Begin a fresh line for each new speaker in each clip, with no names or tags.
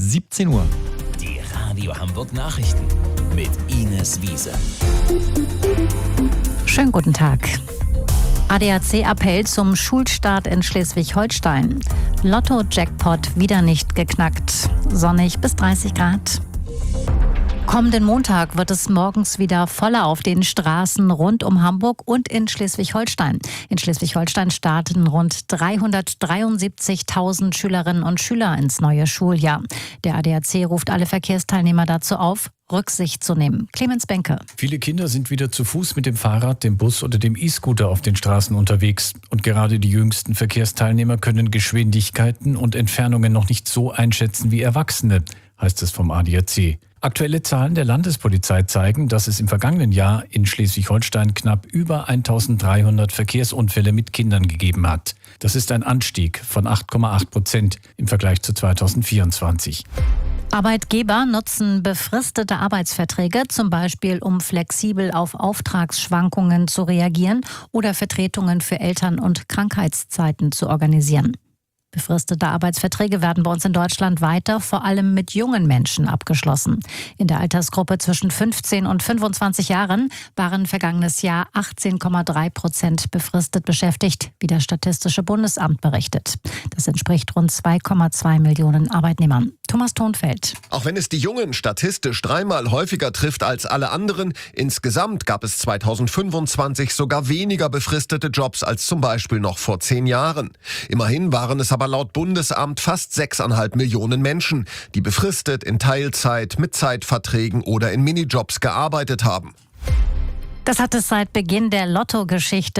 17 Uhr.
Die Radio Hamburg Nachrichten mit Ines Wiese.
Schönen guten Tag. ADAC-Appell zum Schulstart in Schleswig-Holstein. Lotto-Jackpot wieder nicht geknackt. Sonnig bis 30 Grad. Kommenden Montag wird es morgens wieder voller auf den Straßen rund um Hamburg und in Schleswig-Holstein. In Schleswig-Holstein starten rund 373.000 Schülerinnen und Schüler ins neue Schuljahr. Der ADAC ruft alle Verkehrsteilnehmer dazu auf, Rücksicht zu nehmen. Clemens Benke.
Viele Kinder sind wieder zu Fuß mit dem Fahrrad, dem Bus oder dem E-Scooter auf den Straßen unterwegs. Und gerade die jüngsten Verkehrsteilnehmer können Geschwindigkeiten und Entfernungen noch nicht so einschätzen wie Erwachsene, heißt es vom ADAC. Aktuelle Zahlen der Landespolizei zeigen, dass es im vergangenen Jahr in Schleswig-Holstein knapp über 1.300 Verkehrsunfälle mit Kindern gegeben hat. Das ist ein Anstieg von 8,8% im Vergleich zu 2024.
Arbeitgeber nutzen befristete Arbeitsverträge, zum Beispiel um flexibel auf Auftragsschwankungen zu reagieren oder Vertretungen für Eltern- und Krankheitszeiten zu organisieren. Befristete Arbeitsverträge werden bei uns in Deutschland weiter vor allem mit jungen Menschen abgeschlossen. In der Altersgruppe zwischen 15 und 25 Jahren waren vergangenes Jahr 18,3% befristet beschäftigt, wie das Statistische Bundesamt berichtet. Das entspricht rund 2,2 Millionen Arbeitnehmern. Thomas Thonfeld.
Auch wenn es die Jungen statistisch dreimal häufiger trifft als alle anderen, insgesamt gab es 2025 sogar weniger befristete Jobs als zum Beispiel noch vor 10 Jahren. Immerhin waren es aber laut Bundesamt fast 6,5 Millionen Menschen, die befristet in Teilzeit, mit Zeitverträgen oder in Minijobs gearbeitet haben.
Das hat es seit Beginn der Lotto-Geschichte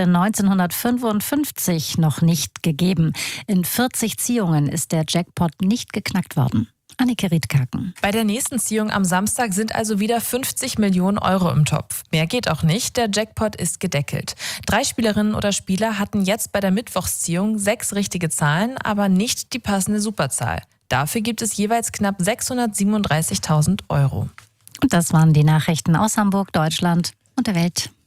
1955 noch nicht gegeben. In 40 Ziehungen ist der Jackpot nicht geknackt worden. Annike Riedkaken.
Bei der nächsten Ziehung am Samstag sind also wieder 50 Millionen Euro im Topf. Mehr geht auch nicht, der Jackpot ist gedeckelt. 3 Spielerinnen oder Spieler hatten jetzt bei der Mittwochsziehung 6 richtige Zahlen, aber nicht die passende Superzahl. Dafür gibt es jeweils knapp 637.000 Euro.
Und das waren die Nachrichten aus Hamburg, Deutschland und der Welt.